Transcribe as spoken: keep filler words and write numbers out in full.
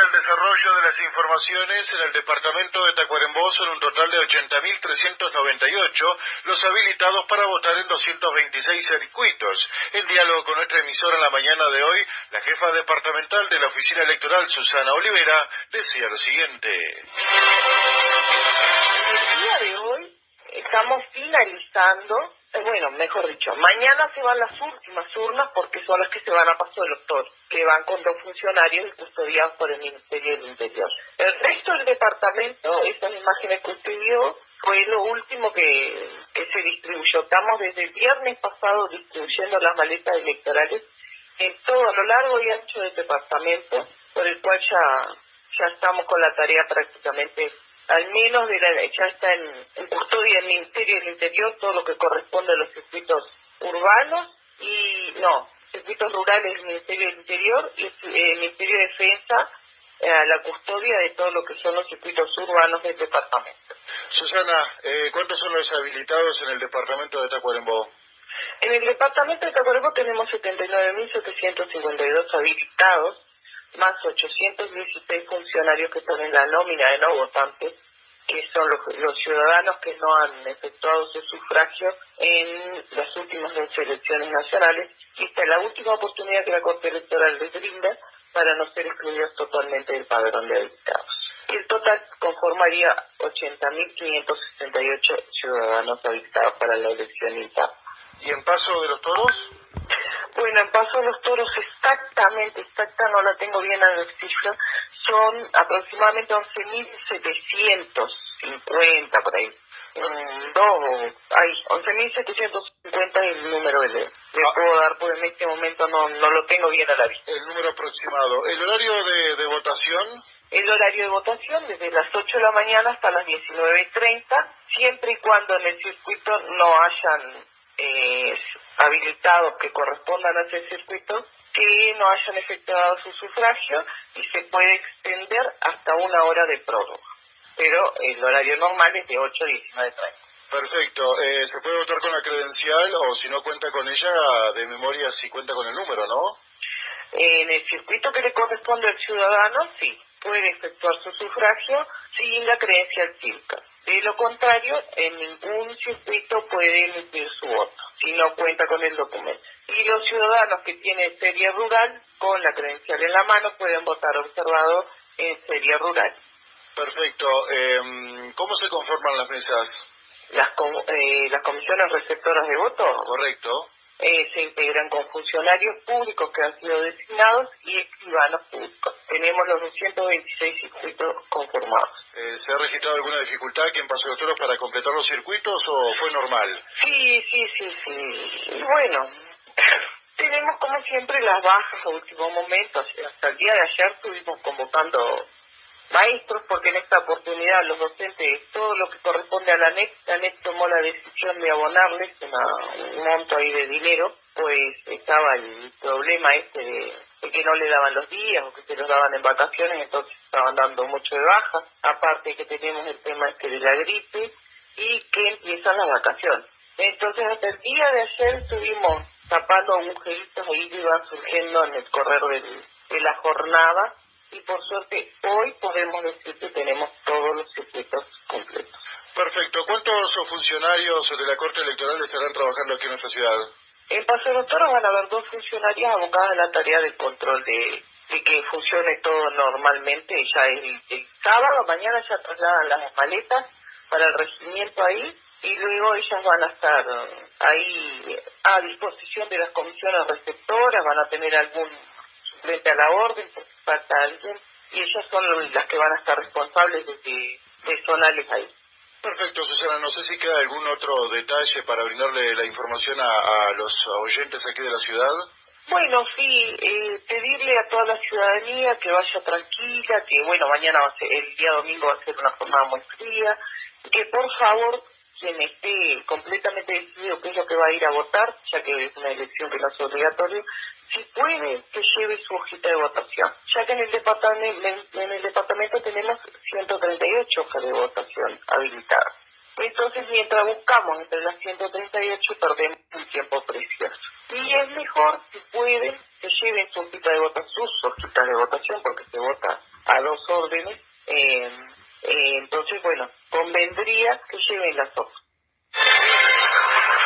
al desarrollo de las informaciones. En el departamento de Tacuarembó son un total de ochenta mil trescientos noventa y ocho los habilitados para votar en doscientos veintiséis circuitos. En diálogo con nuestra emisora en la mañana de hoy, la jefa departamental de la Oficina Electoral, Susana Olivera, decía lo siguiente. El día de hoy estamos finalizando, eh, bueno, mejor dicho, mañana se van las últimas urnas porque son las que se van a Paso del Doctor, que van con dos funcionarios y custodiados por el Ministerio del Interior. El resto del departamento, esas imágenes que usted vio, fue lo último que, que se distribuyó. Estamos desde el viernes pasado distribuyendo las maletas electorales en todo a lo largo y ancho del departamento, por el cual ya, ya estamos con la tarea prácticamente, al menos de la, ya está en, en custodia del Ministerio del Interior todo lo que corresponde a los circuitos urbanos y, no, circuitos rurales del Ministerio del Interior y el Ministerio de Defensa eh, a la custodia de todo lo que son los circuitos urbanos del departamento. Susana, eh, ¿cuántos son los habilitados en el departamento de Tacuarembó? En el departamento de Tacuarembó tenemos setenta y nueve mil setecientos cincuenta y dos habilitados, más ochocientos dieciséis funcionarios que están en la nómina de no votantes, que son los, los ciudadanos que no han efectuado su sufragio en las últimas dos elecciones nacionales, y esta es la última oportunidad que la Corte Electoral les brinda para no ser excluidos totalmente del padrón de habilitados. Y el total conformaría ochenta mil quinientos sesenta y ocho ciudadanos habilitados para la elección interna. ¿Y en Paso de los Toros? Bueno, en Paso de los Toros exactamente, exacta no la tengo bien a la cifra, son aproximadamente once mil setecientos cincuenta por ahí. Mm, dos, hay once mil setecientos cincuenta es el número que le, le ah. puedo dar, porque en este momento no, no lo tengo bien a la vista. El número aproximado. ¿El horario de, de votación? El horario de votación desde las ocho de la mañana hasta las diecinueve treinta, siempre y cuando en el circuito no hayan eh, habilitados que correspondan a ese circuito, que no hayan efectuado su sufragio, y se puede extender hasta una hora de prórroga. Pero el horario normal es de ocho a diecinueve treinta. Perfecto. Eh, ¿Se puede votar con la credencial o si no cuenta con ella, de memoria si cuenta con el número, no? En el circuito que le corresponde al ciudadano, sí, puede efectuar su sufragio sin la credencial cívica. De lo contrario, en ningún circuito puede emitir su voto, si no cuenta con el documento. Y los ciudadanos que tienen serie rural, con la credencial en la mano, pueden votar observado en serie rural. Perfecto. Eh, ¿Cómo se conforman las mesas? Las, com eh, las comisiones receptoras de voto. Correcto. Eh, se integran con funcionarios públicos que han sido designados y escribanos públicos. Tenemos los doscientos veintiséis circuitos conformados. Eh, ¿Se ha registrado alguna dificultad aquí en Paso de los Toros para completar los circuitos o fue normal? Sí, sí, sí, sí. Y bueno, tenemos como siempre las bajas a último momento. Hasta el día de ayer estuvimos convocando maestros, porque en esta oportunidad los docentes, todo lo que corresponde a la ANEC, la ANEC tomó la decisión de abonarles una, un monto ahí de dinero, pues estaba el problema este de, de que no le daban los días o que se los daban en vacaciones, entonces estaban dando mucho de baja, aparte que tenemos el tema este de la gripe y que empiezan las vacaciones. Entonces hasta el día de ayer estuvimos tapando agujeritos ahí que iban surgiendo en el correr del, de la jornada, y por suerte hoy podemos decir que tenemos todos los circuitos completos. Perfecto. ¿Cuántos funcionarios de la Corte Electoral estarán trabajando aquí en nuestra ciudad? En Paso de los Toros van a haber dos funcionarias abocadas a la tarea de control de, de que funcione todo normalmente. Ya el, el sábado, mañana ya trasladan las maletas para el regimiento ahí, y luego ellas van a estar ahí a disposición de las comisiones receptoras, van a tener algún frente a la orden, porque falta alguien, y ellas son las que van a estar responsables de, que, de zonales ahí. Perfecto, Susana. No sé si queda algún otro detalle para brindarle la información a, a los oyentes aquí de la ciudad. Bueno, sí, eh, pedirle a toda la ciudadanía que vaya tranquila, que bueno, mañana va a ser, el día domingo va a ser una jornada muy fría, que por favor, quien esté completamente decidido qué es lo que va a ir a votar, ya que es una elección que no es obligatoria, si puede, que lleve su hojita de votación, ya que en el departamento, en el departamento tenemos ciento treinta y ocho hojas de votación habilitadas. Entonces, mientras buscamos entre las ciento treinta y ocho, perdemos un tiempo precioso. Y es mejor, si pueden, que lleven su hojita de votación, sus hojitas de votación, porque se vota a dos órdenes, eh, eh, entonces, bueno, convendría que lleven las hojas.